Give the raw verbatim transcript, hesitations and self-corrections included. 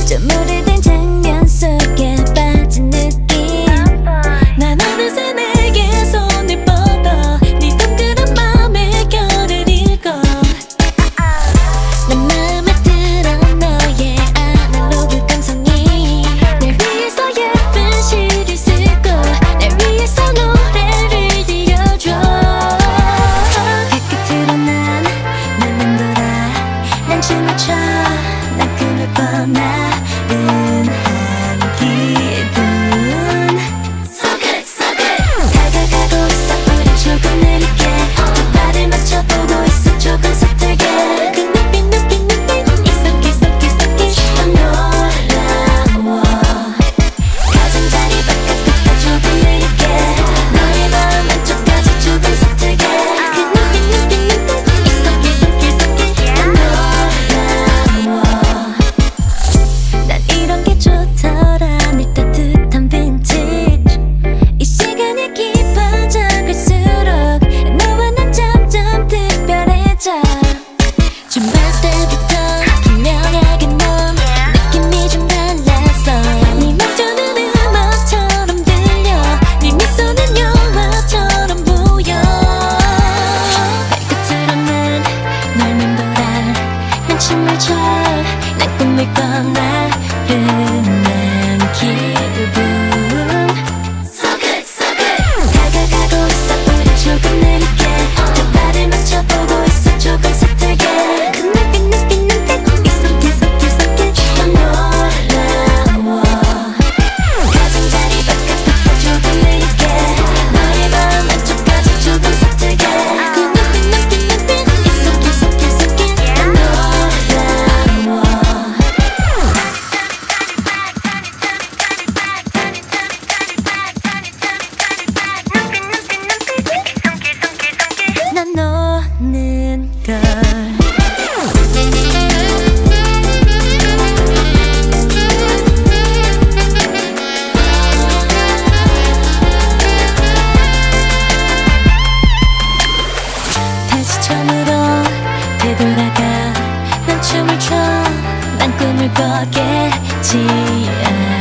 좀 오래된 장면 속에 빠진 느낌. 난 어느새 내게 손을 뻗어 네 동그란 맘에 결을 읽어. 난 마음에 들어 너의 아날로그 감성이. 날 위해서 예쁜 시를 쓰고 날 위해서 노래를 들려줘. 발끝으로 난 널 맴돌아. 난 춤을 춰. 난 꿈을 꿔. 나른한 기분. So good, so good. 다가가고 있어 우린 조금 느리게. 두 발을 맞춰 보고 있어 조금 서툴게. 그 눈빛 눈빛 눈빛 이석기석기석기 넌 놀라워. 가장자리 바깥부터 조금 느리게. 너의 마음 안쪽까지 조금 서툴게. 그 눈빛 눈빛 눈빛 이석기석기석기 넌 놀라워. 난 이런 게 좋더라. 늘 따뜻한 빈티지. 이 시간이 깊어져 갈수록 너와 난 점점 특별해져. 좀 봤을 때부터 분명하게 넌 느낌이 좀 달랐어. 네 목소리는 음악처럼 들려. 네 미소는 영화처럼 보여. 발끝으로 난 널 맴돌아. 난 춤을 춰. 난 꿈을 꿔. 나른한 기분. So good, so good. 다가가고 있어 우린 조금 느리게. 두 발을 맞춰 보고 있어 조금 서툴게. 그 눈빛 눈빛 눈빛 이석기석기석기 넌 놀라워. 가장자리 바깥부터 조금 느리게. 너의 마음 안쪽까지 조금 서툴게. 그 눈빛 눈빛 눈빛 이석기석기석기 넌 놀라워. 난 노는 걸. 다시 처음으로 되돌아가. 난 춤을 춰. 난 꿈을 꿔겠지 않아.